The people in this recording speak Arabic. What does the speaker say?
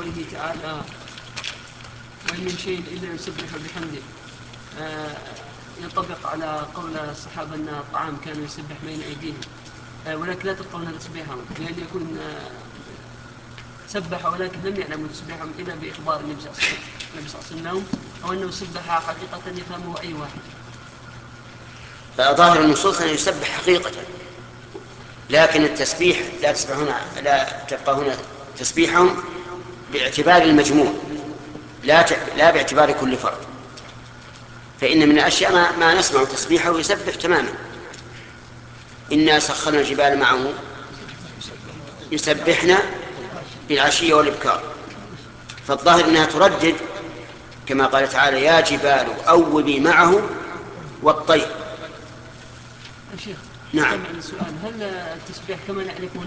قوله تعالى وإن من شيء إلا يسبح بحمده ينطبق على قول الصحابة أن الطعام كان يسبح بين أيديهم، ولكن لا تبقون تسبيحهم، لأن يكون سبح ولكن لم يعلموا تسبيحهم إلا بإخبار النبي صلى الله عليه وسلم، أو أنه سبح حقيقة يفهمه أي واحد. فظاهر النصوص أن يسبح حقيقة، لكن التسبيح لا تبقى هنا تسبيحهم باعتبار المجموع، لا باعتبار كل فرد. فإن من الأشياء ما نسمع تسبيحه ويسبح تماما. إنا سخرنا الجبال معه يسبحنا بالعشي والإبكار، فالظاهر أنها تردد كما قال تعالى يا جبال أوبي معه والطير. شيخ، نعم. السؤال هل التسبيح كما نعرفه